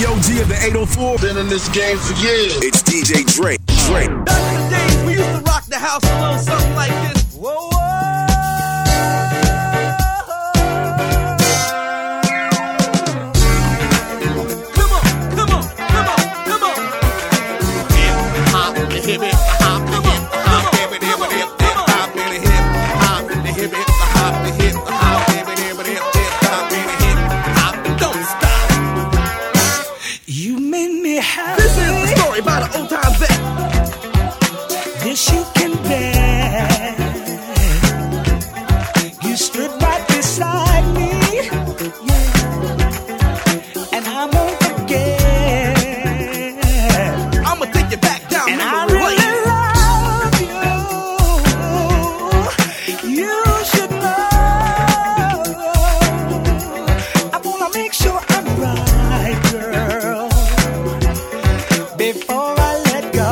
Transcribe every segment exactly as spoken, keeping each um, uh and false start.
the O G of the eight oh four. Been in this game for years. It's D J Dre. Dre. Back in the days, we used to rock the house a little something like this. Whoa, whoa. Come on, come on, come on, come on. Hip hop, the hip hip, the hop, the hip, the hop, hip hip, hip hip, hip hop, the hip hop, the hip hip, the hop, the hip, the hop, hip hip, hip hip, hip hop, the hip hop. Don't stop. You made me happy. This is the story about an old time vet. This you can bear. You stood right beside me, yeah. And I won't forget. I'ma take you back down And I memory really lane. love you. You should know. I wanna make sure I'm right, girl, before I let go.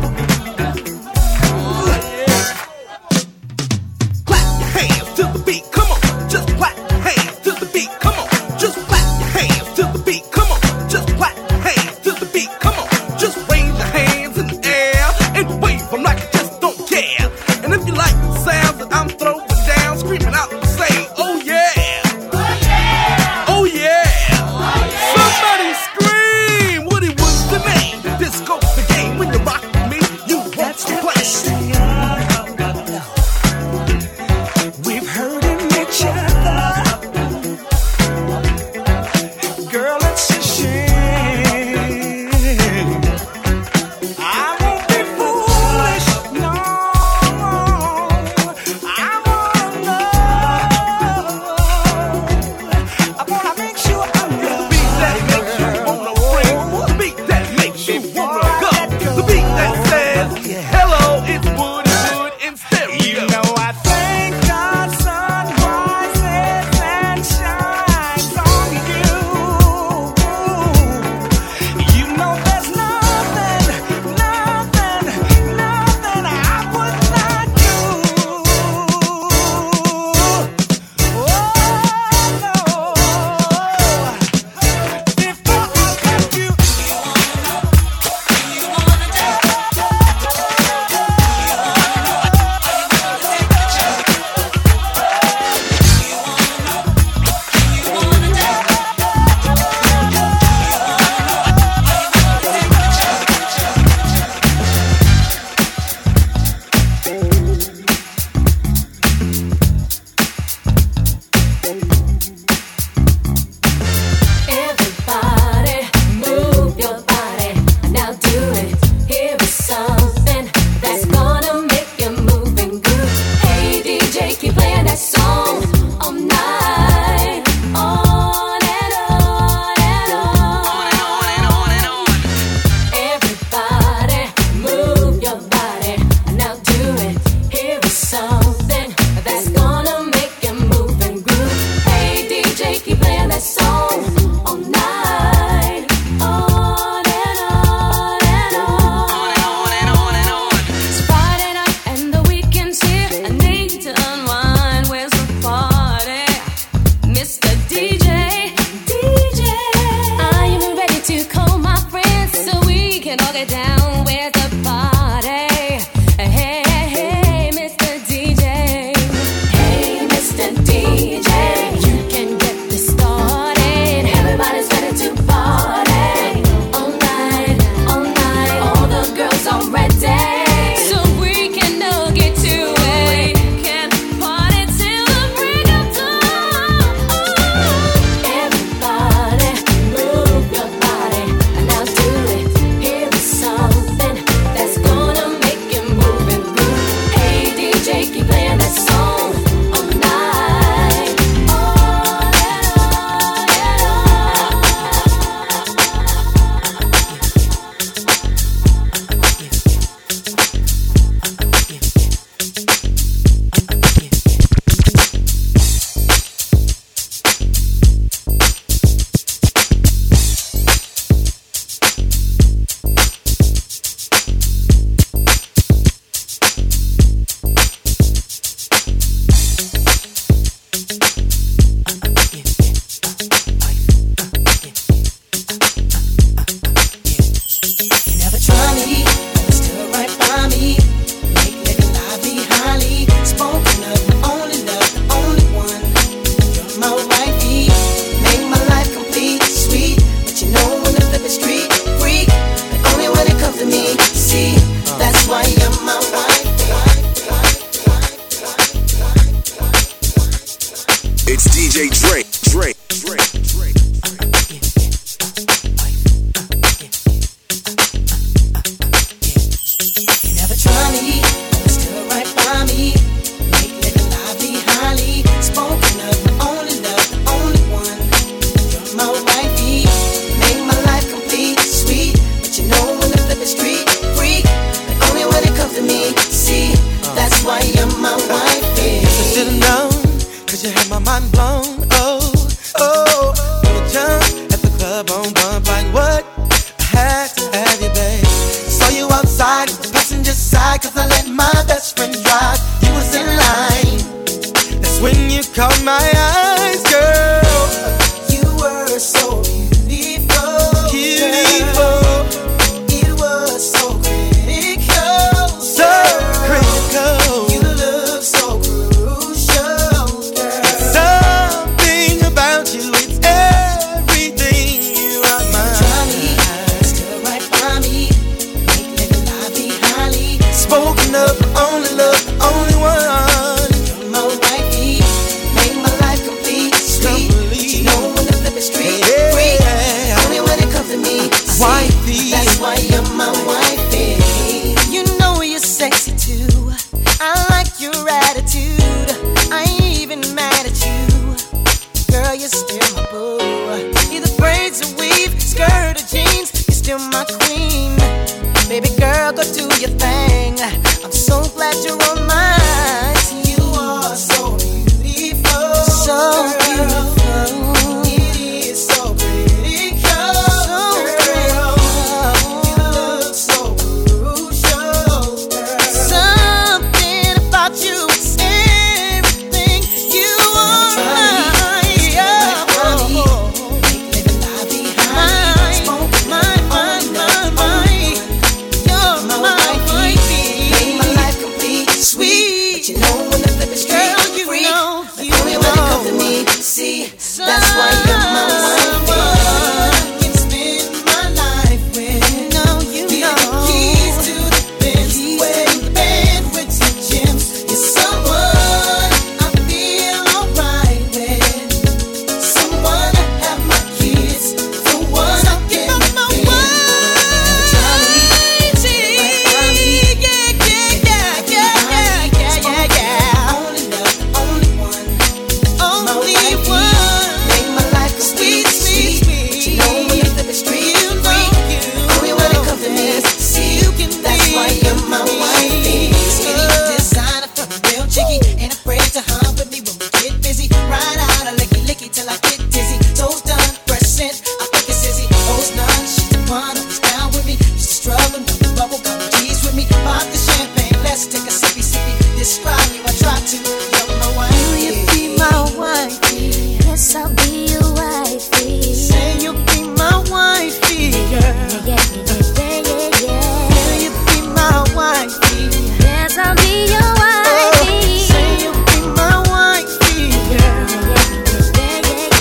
Clap your hands to the beat, come on. Just clap your hands to the beat, come on. Just clap your hands to the beat, come on. Just clap your hands to the beat, come on. Just raise your hands in the air and wave them like you just don't care. And if you like the sounds that I'm throwing down, screaming out and say, oh yeah. Oh yeah. Somebody scream what it was the name. Disco's the game. When you rock with me, you want to play. We've hurting each other. Girl, it's a shame. I won't be foolish, no. I wanna know. I wanna make sure I'm The beat that makes you wanna ring. The beat that makes you wanna go. The beat that says, hello, it's Woody Wood in stereo. You know I thank God sun rises and shines on you. You know there's nothing, nothing, nothing I would not do. Oh no, before I let you. Everybody, move your body. Now do it. Here is something that's gonna make you move and groove. Hey D J, keep playing that song all night, on and on and on. Everybody, move your body. Now do it. Here is something that's gonna make you move and groove. Hey D J, keep playing that song all night, on and on and on. It's Friday night and the weekend's here. I need to unwind. Where's the party, Mister D J? D J, are you ready to call my friends so we can all get down? Where's the party? Hey, hey, hey, Mister D J. Hey, Mister D J, you can get this started. Everybody's ready to party all night, all night. All the girls are ready, so we can all get to it. Can party till the break of dawn. Everybody, move your body and now do it. Here is something cause I let my best friend drive. You was in line. That's when you caught my eyes, girl. You were so beautiful, Beautiful, it was so critical, so critical. you look so crucial, girl. Something about you, it's everything. You are mine. Try me, still right by me, make living life be highly Spoken of, only love, only one. You're my wifey, make my life complete, sweet. But you know when the flip is street, Yeah. free. Only when it comes to me, Wifey. that's why you're my wifey. You know you're sexy too. I like your attitude. I ain't even mad at you. Girl, you're still my boo. Either braids or weave, skirt or jeans, you're still my queen. Baby girl, go do your thing. I'm so glad you're on my team. You are so beautiful, so beautiful. It is so critical, so critical. You look so crucial, girl. Something about you is everything. You are mine. Mine, mine, mine, mine. You're my wifey. Make my life complete, sweet. But you know when the flip is straight, girl, you free. Know, but you only when it comes to me, see, that's why you're my wifey. I can spend my life with. You know, you know. The keys to the Benz, wedding band with your gems. You're someone I feel alright with. Someone to have my kids, the one I can be. Only love, only one. Only one. Make my life sweet, sweet, sweet. But you know when you flip the street, you free. Only when it comes to me, see, that's why you're my wifey. Skinny designer, from real cheeky. Ain't afraid to hunt with me when we get busy. Ride out a licky licky till I get dizzy. Toes done, fresh scent, I think it's Izzy. O's none, she's the one who's down with me. Used to struggle, no bubble gum G's with me. Pop the champagne, let's take a sippy sippy. Describe you, I try to. You're my wife. Will you be my wifey? Yes, I'll be your wifey. Say you'll be my wifey, girl. Yeah, yeah, yeah, yeah, yeah. Will you be my wifey? Yes, I'll be your wifey. Say you'll be my wifey, girl. Yeah, yeah,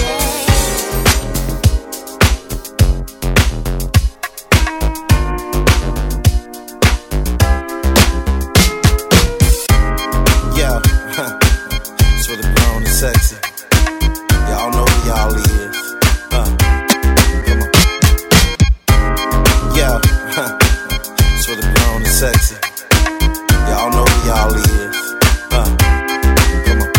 Yo, it's for the grown and sexy. Y'all know who y'all is. Uh, come on. Yo, it's for the grown and sexy. Y'all know who y'all is. Uh, come on.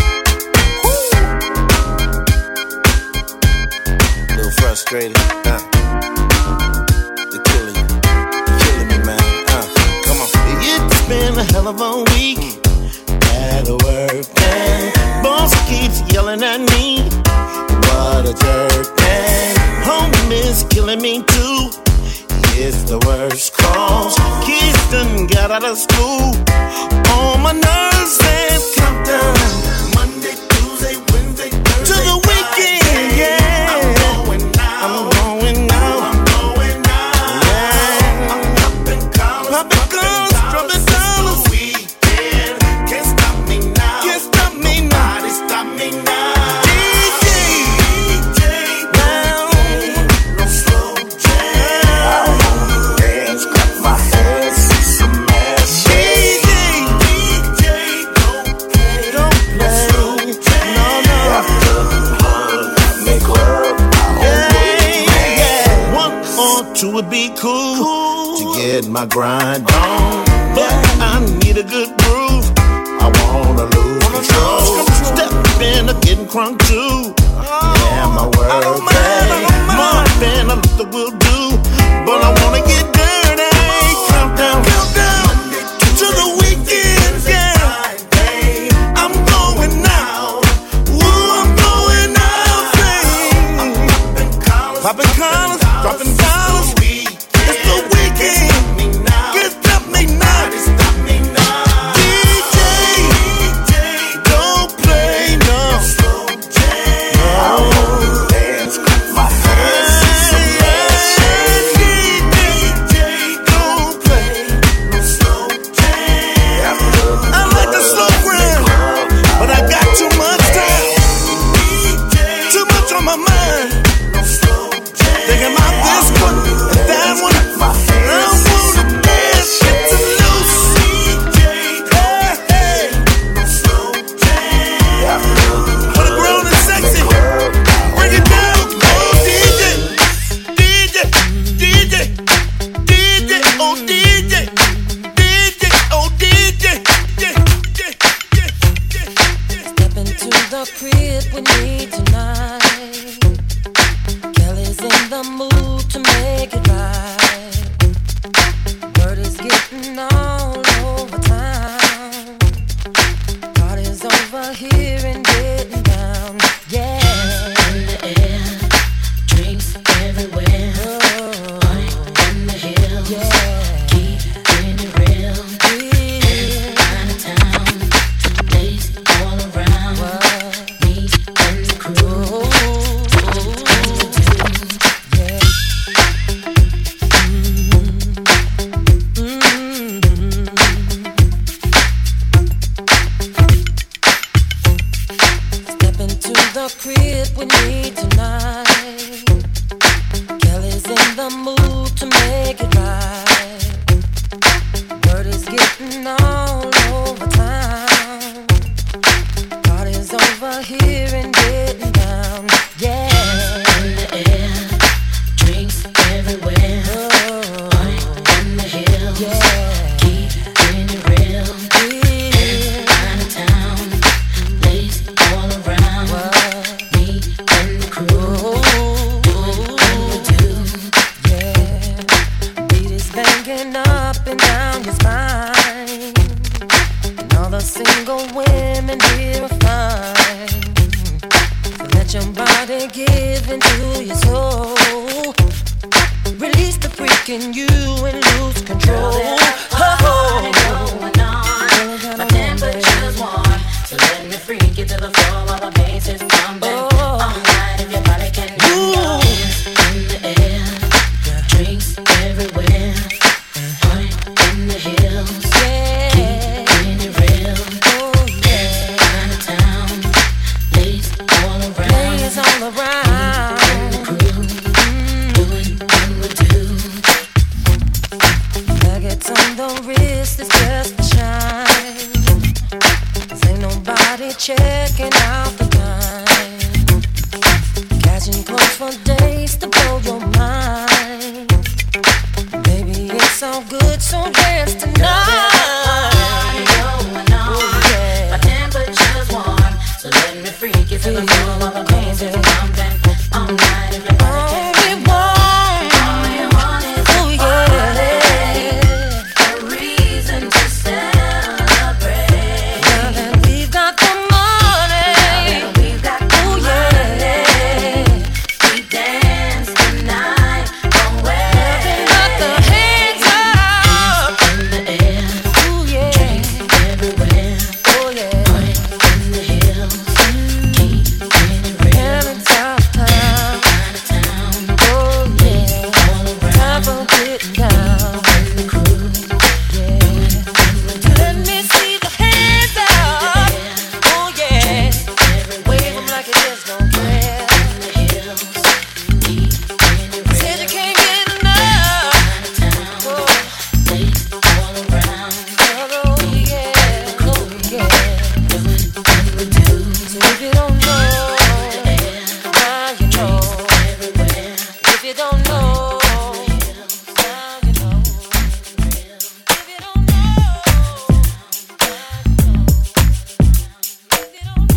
A little frustrated. Uh, they're killing you. You're killing me, man. Uh, come on. It's been a hell of a week at work, and boss keeps yelling at me. What a jerk, and home is killing me too. It's the worst cause kids done got out of school. All my nerves and countdown. Monday, Tuesday, Wednesday, Thursday, to the weekend, yeah. I'm going out. I'm going out. I'm going out. Yeah. I'm popping collars, popping collars, dropping dollars. Weekend can't stop me now. Can't stop me now. Nobody stop me now. D J, D J, now, no slow jam. Dance, clap my hands, see some ass. D J, D J, don't play, don't play, no, no. After the club, make love, yeah, yeah. One or two would be cool, cool to get my grind on, but I need a good groove. I wanna lose control. Step in, I'm getting crunk too. Yeah, my world day. More than a little will do, but I wanna get dirty. Countdown, countdown to the weekend, yeah. I'm going out. Ooh, I'm going out. Say, popping collars, dropping dollars. It's the weekend. Can't stop me now. your spine. And all the single women here are fine. So let your body give into your soul. Release the freak in you and lose control. Girl, there's a party going on. My temperature's warm, so let me freak you to the floor while the bass is pumping. Oh. All night if your body can handle it. In the air, drinks everywhere. Party in the hills, Yeah. keeping it real. Oh yeah. Kind of town, ladies all around. Ladies all around. And the crew, doing what we do. Nuggets on the wrist is just a shine. 'Cause ain't nobody checking out the time. Catching close for days to blow your mind. Baby, it's all good, so dance tonight. Party going on. Oh, yeah. My temperature's warm, so let me freak you to the floor while the bass is pumping. All night if your body can All we want, all you want is oh yeah. a reason to celebrate. Now that we've got the money, And we've got the oh yeah. we dance tonight away. Got the hands up, In the air, oh yeah. everywhere. Oh yeah. In the hills, keeping it real. Having top time, Kind of town, oh yeah. all Time around. for getting down, And the crew, yeah. Let me see the hands up, oh yeah. Wave 'em like you just don't care. in the hills, keeping it real. Said you can't get enough, Kind of town, oh, ladies all around. oh yeah, oh yeah. Doing what we do. So if you don't know, now you know. Everywhere. If you don't know, now you know. If you don't know, now you know. If you don't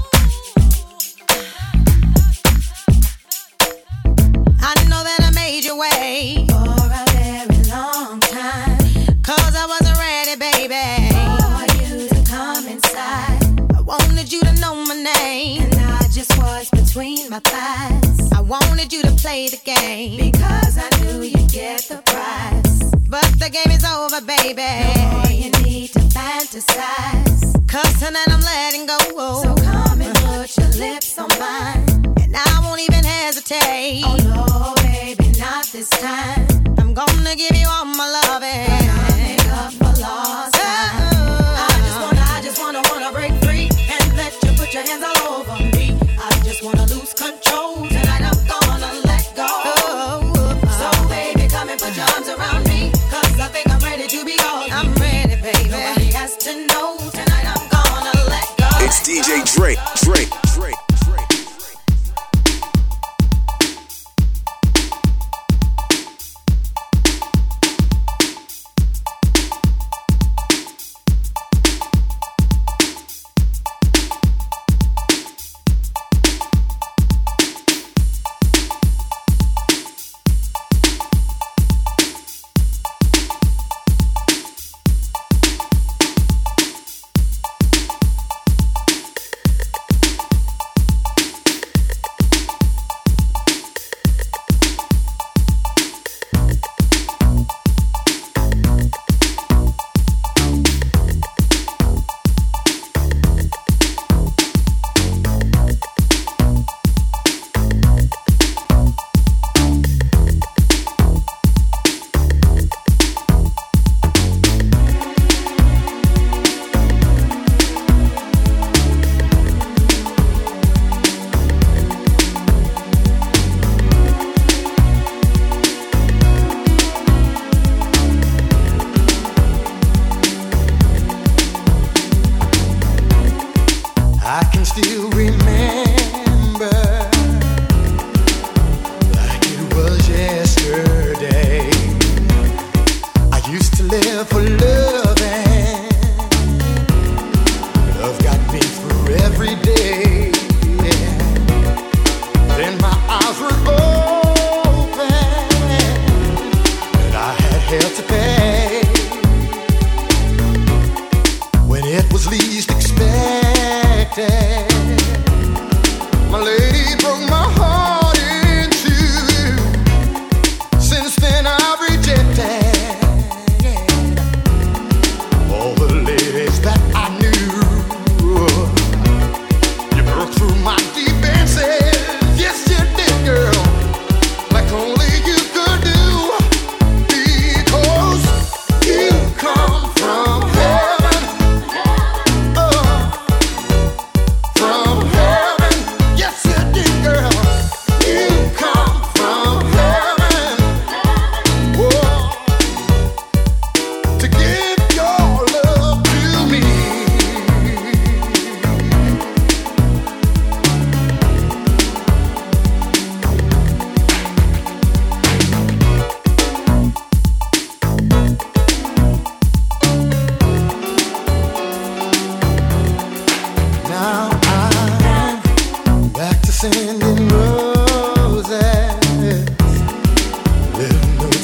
know. I know that I made you wait for a very long time. 'Cause I wasn't ready, baby, for you to come inside. I wanted you to know my name, and I just was between my thighs. I wanted you to play the game, because I knew you'd get the prize. But the game is over, baby. No more you need to fantasize. 'Cause tonight I'm letting go. So come and put your lips on mine, and I won't even hesitate. Oh no, baby, not this time. I'm gonna give you all my loving. Make up for lost time. I just wanna, I just wanna, wanna break free and let you put your hands all over me. I just wanna lose control. Tonight I'm gonna let go. So baby, come and put your arms around me, 'cause I think I'm ready to be all. I'm ready, baby. Nobody has to know. Tonight I'm gonna let go. It's D J Drake, Drake, Drake, Drake.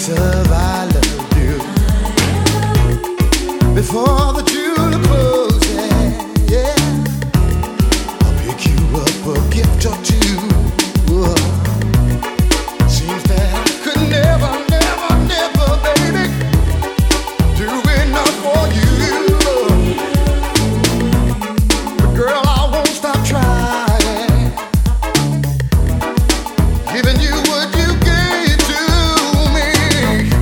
promise of I love you before the julep closes. Yeah, I'll pick you up a gift or two. Whoa. Seems that I could never, never, never, baby, do enough for you. But girl, I won't stop trying, giving you what you gave to me.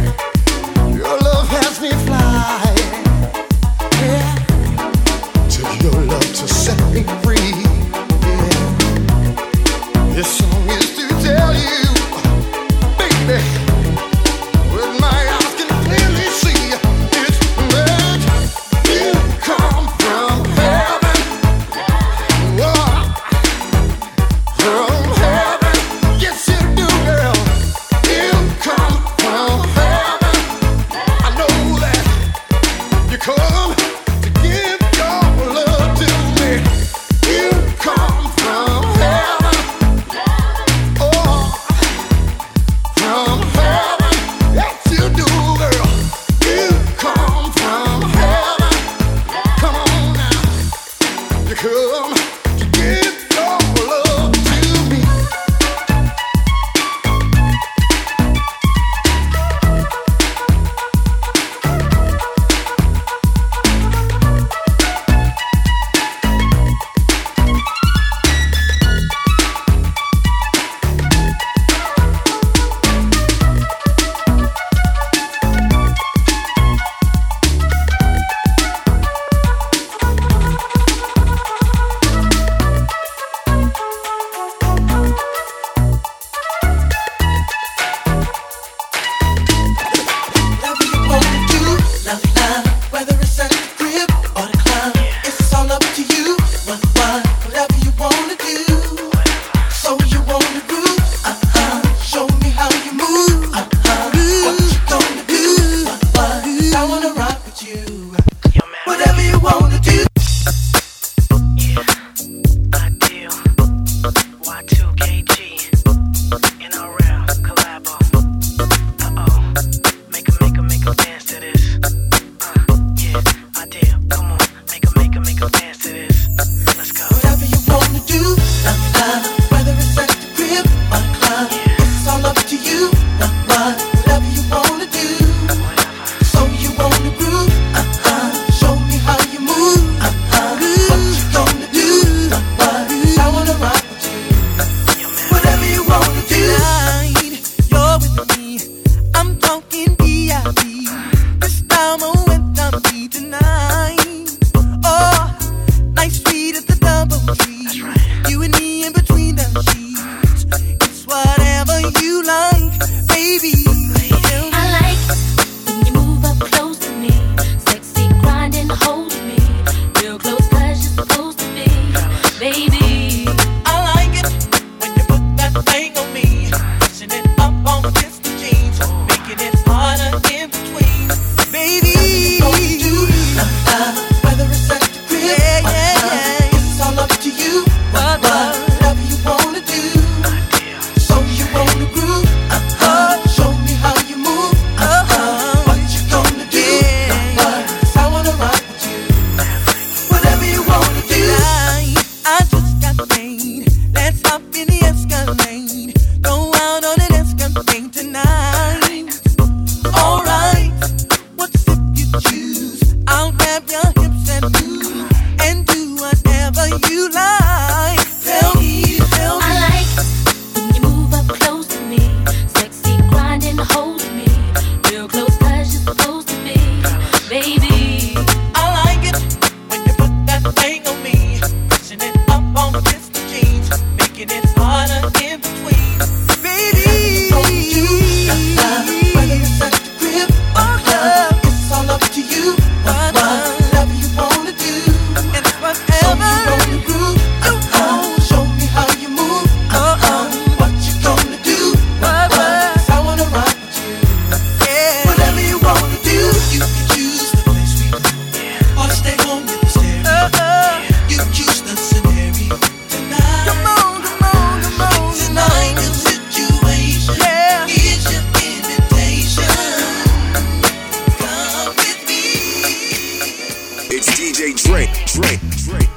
Dre, Dre, Dre.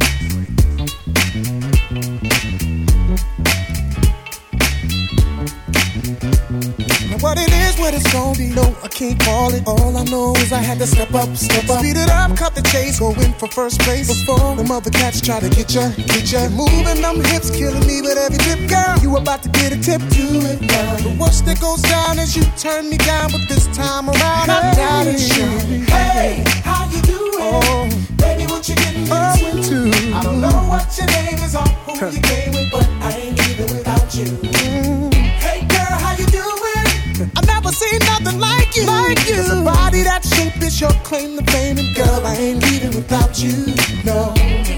What it is, what it's gonna be, no, I can't call it. All I know is I had to step up, step up. Speed it up, cut the chase, go in for first place. Before them other cats try to get ya, get ya. Moving them hips, killing me with every tip, girl. You about to get a tip to it now. The worst that goes down is you turn me down, but this time around I'm down and sure. Hey, how you doing? Oh, Baby, what you getting oh, into? into. I don't know what your name is or who you came with, but I ain't leaving without you. Mm. Hey girl, how you doing? I've never seen nothing like you. Like you. Cause a body that shape is your claim to fame. And girl, I ain't leaving without you. No.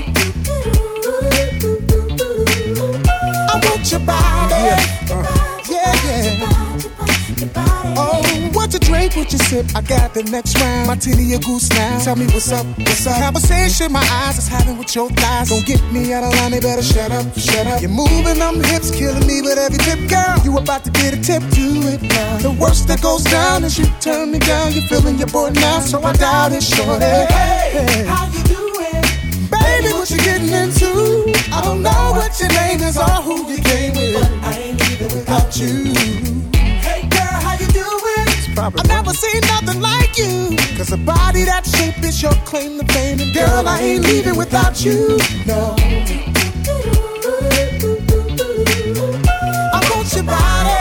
I want your body. Yeah, uh, yeah. yeah. Oh, what you drink, what you sip? I got the next round. Martini, a goose now. Tell me what's up, what's up? Conversation my eyes is having with your thighs. Don't get me out of line, they better shut up, shut up. You're moving them hips, killing me with every tip, girl. You about to get a tip to it now. The worst that goes down is you turn me down. You're feeling your boy now, so I doubt it, shorty. Hey, hey, how you doing? Baby, what you getting into? I don't know what your name is or who you came with, but I ain't leaving without you. Hey girl, how you doing? I've never seen nothing like you. Cause a body that shape is your claim to fame. And girl, I ain't leaving without you. No. I want your body.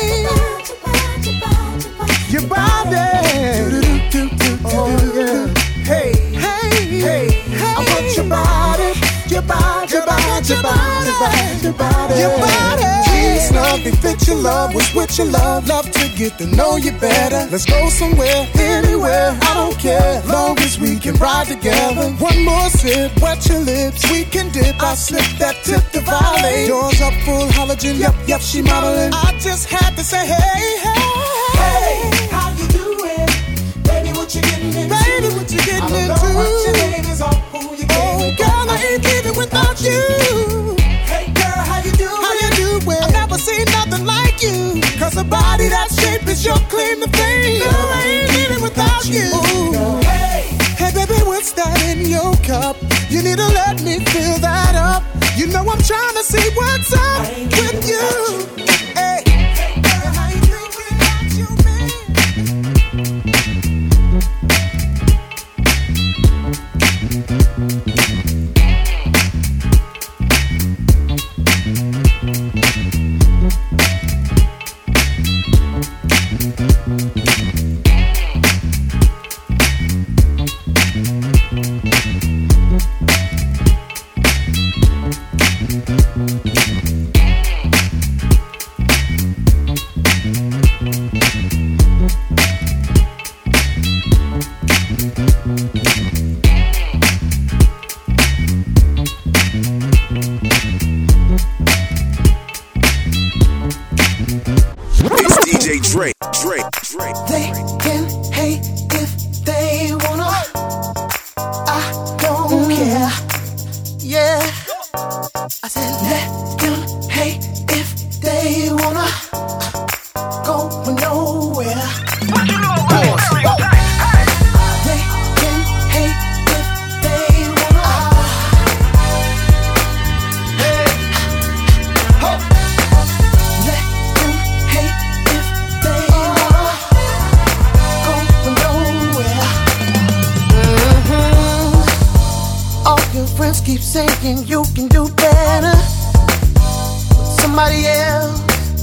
Your body. Oh yeah. Hey, hey, hey, I want your body. Your body, your body, your body, your body, your body. Peace, love, they fit your love. What's with your love? Love to get to know you better. Let's go somewhere, anywhere. I don't care, long as we can ride together. One more sip, wet your lips. We can dip. I slip that tip to violate. Yours up full halogen. Yep, yep, she modeling. I just had to say, hey, hey, hey, how you doing? Baby, what you getting into? Baby, what you getting I don't into? know what your name is or who you came with. Girl, I ain't leaving without you. Hey girl, how you doing? How you doing? I've never seen nothing like you. Cause a body that shape is your claim to fame. Girl, I ain't leaving without you. Hey, hey baby, what's that in your cup? You need to let me fill that up. You know I'm trying to see what's up with you. Hey, hey girl, how you doing without you, Dre, Dre, Dre. They can hate if they wanna. I don't care. yeah. I said let them hate if they wanna. Go nowhere. They can hate if they wanna. Hey, ho. Let them hate if they wanna. Go nowhere. Mm-hmm. All your friends keep saying you can do better with somebody else.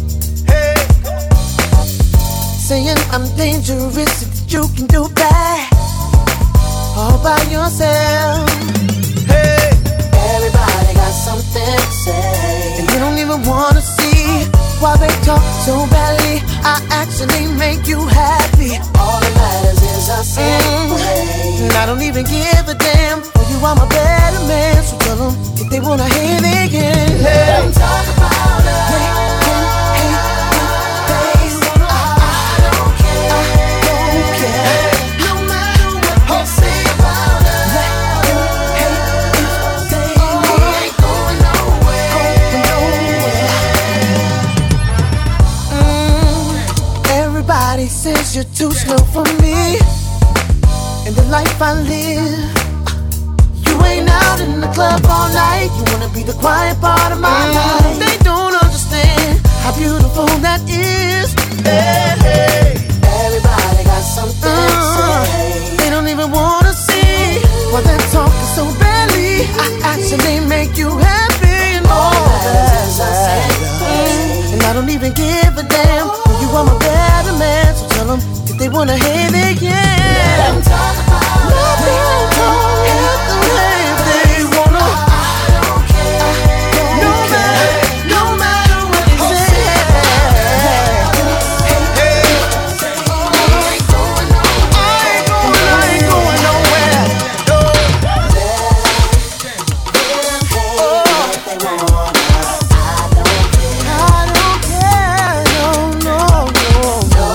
Saying I'm dangerous, that you can do bad all by yourself. Hey, everybody got something to say, and they don't even wanna see why they talk so badly. I actually make you happy. All that matters is us mm. And I don't even give a damn. For you, I'm a better man. So tell them if they wanna hear, they can. Let them talk about us. They can hate if they wanna. Everybody says you're too slow for me, and the life I live, ain't out in the club all night. You wanna be the quiet part of my life. They don't understand how beautiful that is. Hey, hey. Everybody got something uh, to say. They don't even wanna see why they're talking so badly. I actually make you happy and all that. Mm, and I don't even give a damn. You are my better man, so tell them if they wanna hate, they can. Let them talk about it. Let them talk if they wanna. I don't care. No matter, no matter what they say. I ain't going nowhere. I ain't going nowhere. No. Oh, if they wanna. I don't care. No, no, no, no.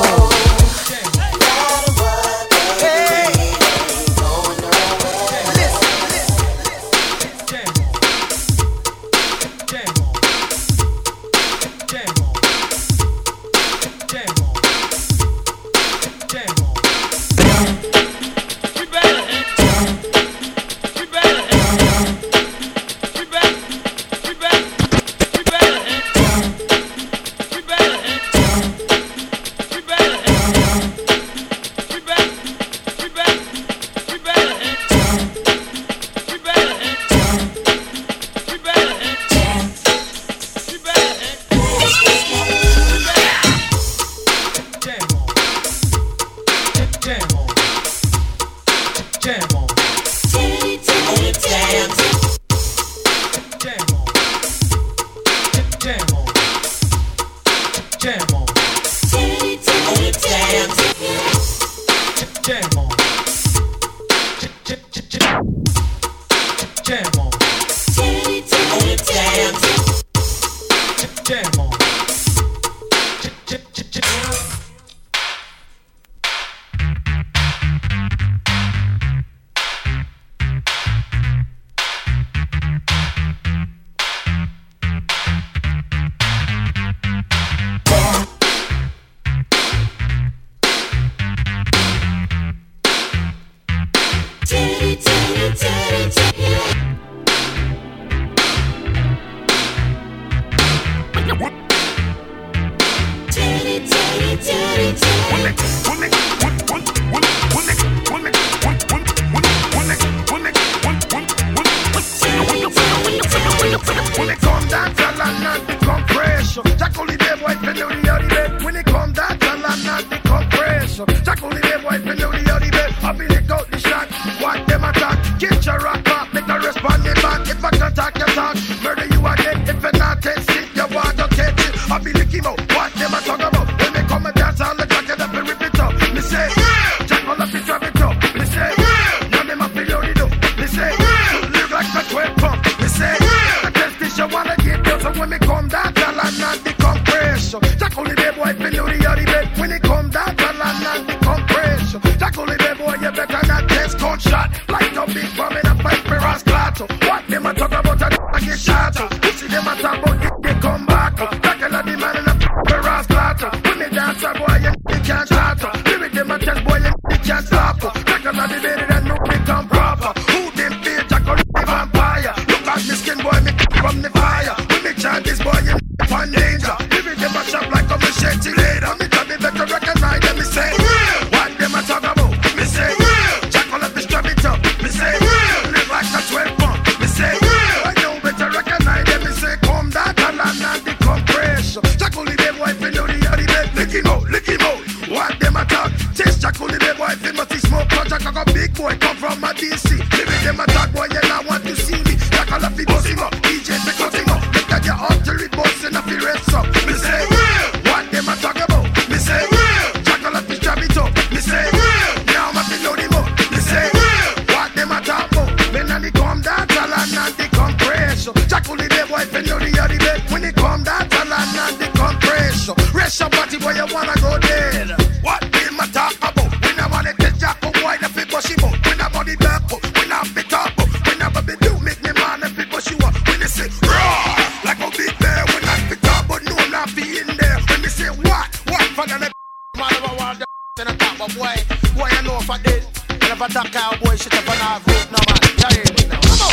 Boy, boy, I know if I did. And if I talk cowboy shit, if I not root, no man. Yeah, yeah, no. Come on.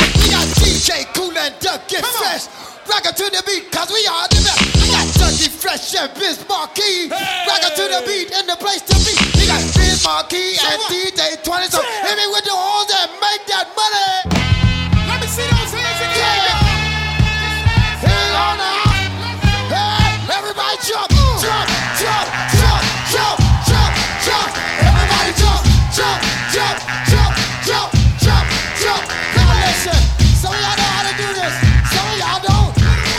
D J Cool and Duck get fresh. Rock it to the beat, cause we are the best. We got Ducky Fresh and Biz Marquee. Hey. Rock it to the beat and the place to be. We got Biz Marquee and D J twenty. So hit me with the horns and make that money. Let me see those hands again. Yeah. Hang on now. Hey, everybody jump, jump, jump, jump, jump, jump, jump. Everybody jump, jump, jump, jump, jump, jump, jump. Now listen, some of y'all know how to do this. Some of y'all don't.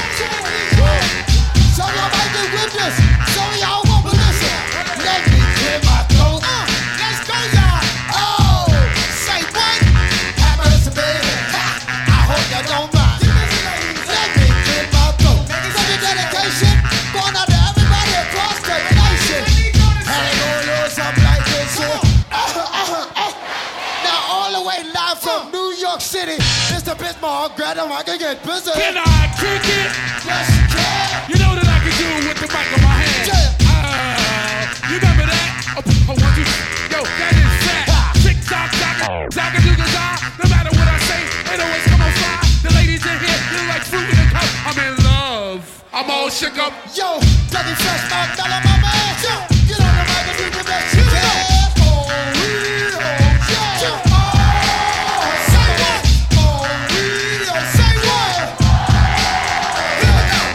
Some of y'all might get with this. Some of y'all won't, but listen. Let me clear my throat. Uh, let's go, y'all. Oh, say what? Have mercy, baby. Ha, I hope you don't mind. Let me clear my throat. For the dedication, going out to everybody across the nation. And it goes a little something like this here. Uh, uh, uh. Now all the way live from New York City, Mister Bismarck, grab him, I can get busy. Can I kick it? Yes, you can. You know that I can do it with the mic in my hand. Yeah. Uh, you remember that? Oh, oh, one, two, yo, that is that. Tick tock, tock, tock, do the die. No matter what I say, it always come on fly. The ladies in here, they're like fruit in a cup. I'm in love. I'm all shook up. Yo, Dougie Fresh, my fella, my man. Yo, get on the mic and do the best you can. Oh, yeah. Yeah. Oh, say what? Oh, yeah. Say what? Here we go.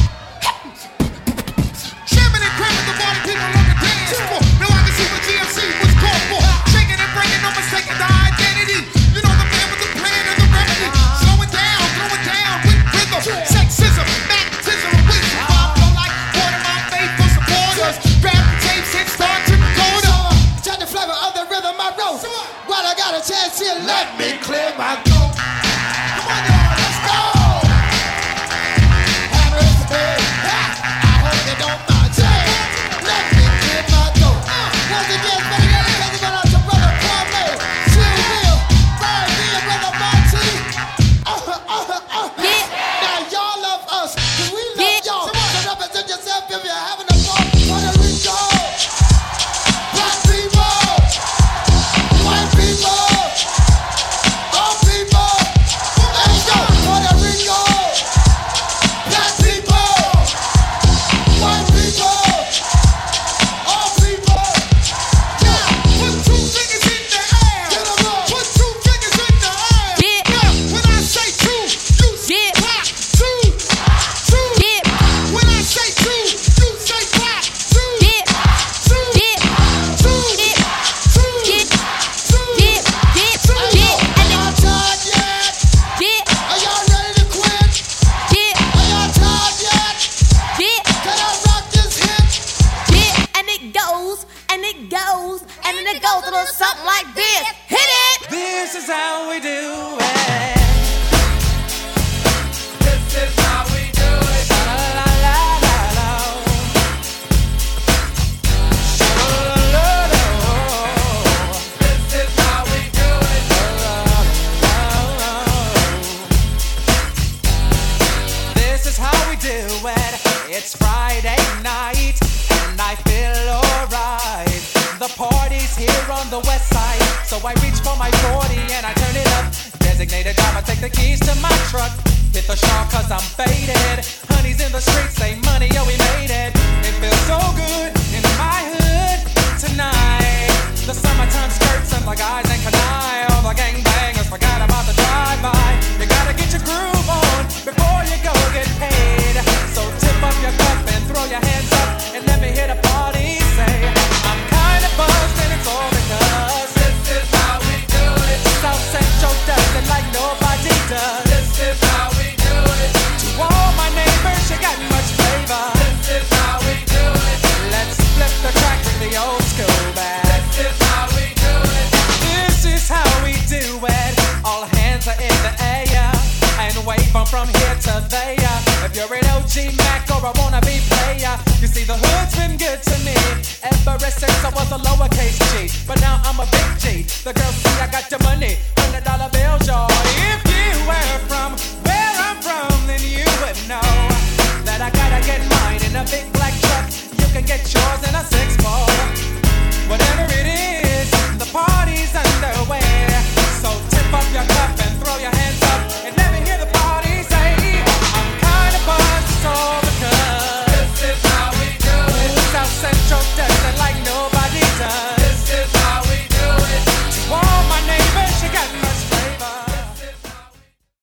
Jamming and cramming the body, people on the dance floor. Now I can see what G M C was called for. Shaking and breaking, no mistaking the identity. You know the man with the plan and the remedy. Slow it down, throw it down with rhythm. Sexism, magnetism, wisdom. Flow like water, my faithful supporters. Grab the tapes, hit start to record. Turn the flavor of the rhythm I wrote. While I got a chance here, let me clear my throat. Come on, y'all, let's go. Have mercy, baby. Ha, I hope you don't mind. Yeah. Let me clear my throat. Once again, better get it, cause it's going out to Brother Kwame, Chill Will, Bird, me and Brother Monty. Uh, uh, uh, uh. Now y'all love us, cause we love y'all. So represent yourself if you're having a ball. Puerto Rico, black people, white people, all people. Let's go, Puerto Rico, black people, white people, all people. Yeah, put two fingers in the air. Get 'em up. Put two fingers in the air. Yeah, when I say two, you say clap. Two, two. When I say two, you say clap. Two, two, two, two, two, two. Are y'all tired yet? Are y'all ready to quit? Are y'all tired yet? Can I rock this hit? And it goes, and it goes, and then it goes a little something like this. Hit it! This is how we do it. This is how we do it. La la la la la. La la la la. This is how we do it. This is how we do it. It's Friday night and I feel alright. The party's here on the west side, so I reach for my forty and I turn it up. Designated driver, take the keys to my truck. Hit the shop cause I'm faded. Honey's in the streets, say money, yo, we made it. It feels so good in my hood tonight. The summertime skirts and the guys ain't canine. All the gangbangers forgot about the drive-by. You gotta get your groove on before you go get paid. So tip up your cup and throw your hands up and let me hear the party say, I'm kinda buzzed and it's all because This is how we do it. South Central does it like nobody does. This is how we do it. To all my neighbors, you got much flavor. This is how we do it. Let's flip the track with the old school back. This is how we do it. This is how we do it. All hands are in the air and wave 'em from here to there. If you're an O G Mac or a wannabe player, you see the hood's been good to me ever since I was a lowercase G. But now I'm a big G. The girls see I got the money, hundred dollar bills, y'all. If you were from where I'm from, then you would know that I got a